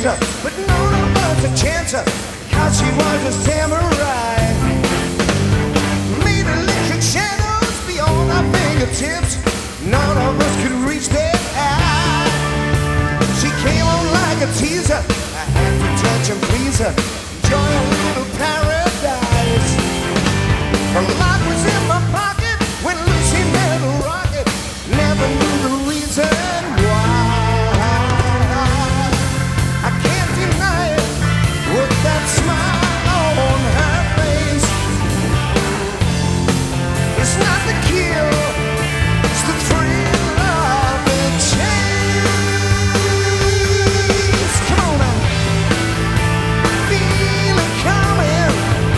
dancer, but none of us a chancer, cause she was a samurai. Made electric shadows beyond our fingertips, none of us could reach that high. She came on like a teaser, I had to touch and please her, enjoy a little paradise. Her lock was in my pocket when Lucy met a rocket, never knew the reason why. I can't deny it with that smile on her face. It's not the kill, it's the thrill of the chase. Come on now, feel it coming.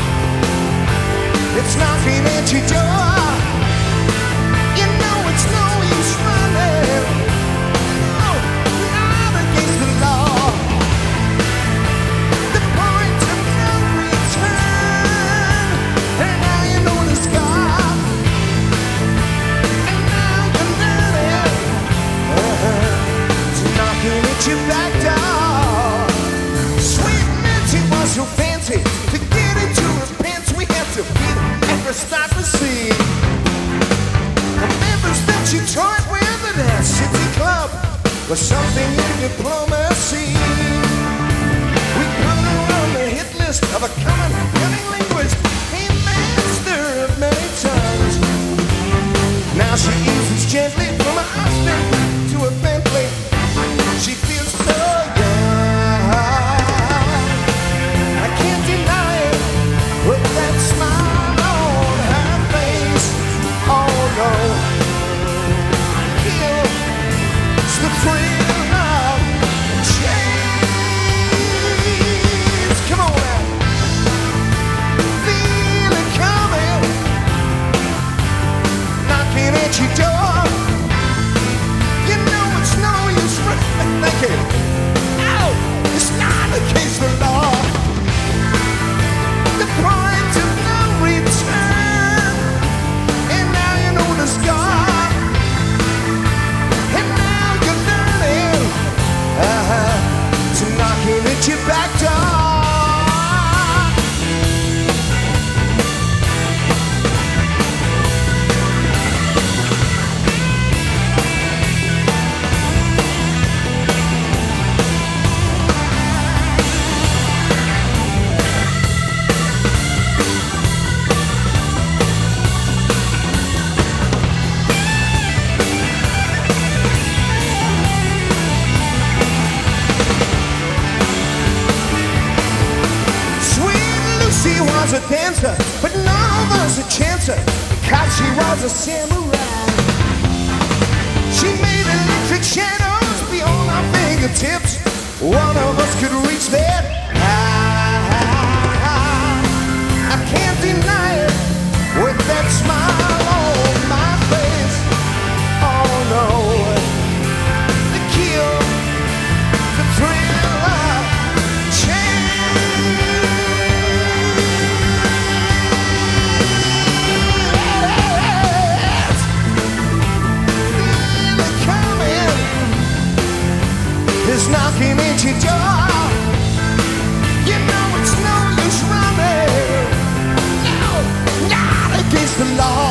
It's knocking at your door. You know it's no use running. No, not against the law. The point of no return. And now you know the scar. And now you're learning. It's knocking at your back door. Sweet Nancy was so fancy. To get into his pants we had to beat and start to see. The members that you toyed with at that city club was something in diplomacy. We put her on the hit list of a common cunning linguist, a master of many tongues. Now she eases gently from a Austin to a Bentley. She feels so young. I can't deny it with that smile on her face. Oh no, kill, it's the thrill of chase. Come on now, feel it coming, knocking at your door. You know it's no use running. Thank you. Ow, it's not against the law. The point of no return. And now you know the scar. And now you're learning to knocking at your back door. She was a dancer, but none of us a chancer, cause she was a samurai. She made electric shadows beyond our fingertips, one of us could reach that high. I can't deny it with that smile on my face. Oh no, the kill, the thrill of change. Is knocking at your door. You know it's no use running. No, not against the law.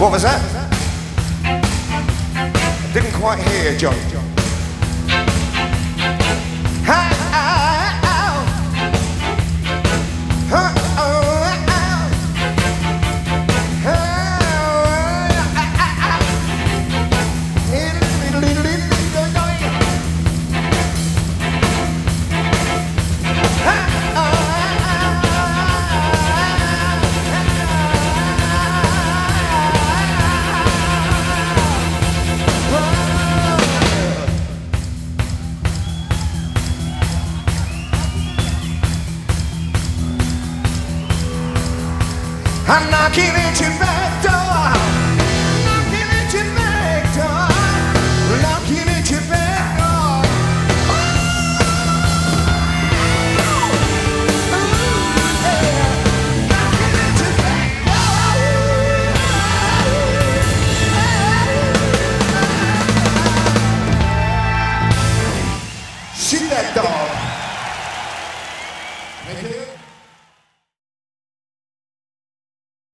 What was that? I didn't quite hear you, John. I'm knocking at your back door, knocking at your back door, knocking at your back door. Knocking at your back door. Shoot that dog. Thank you.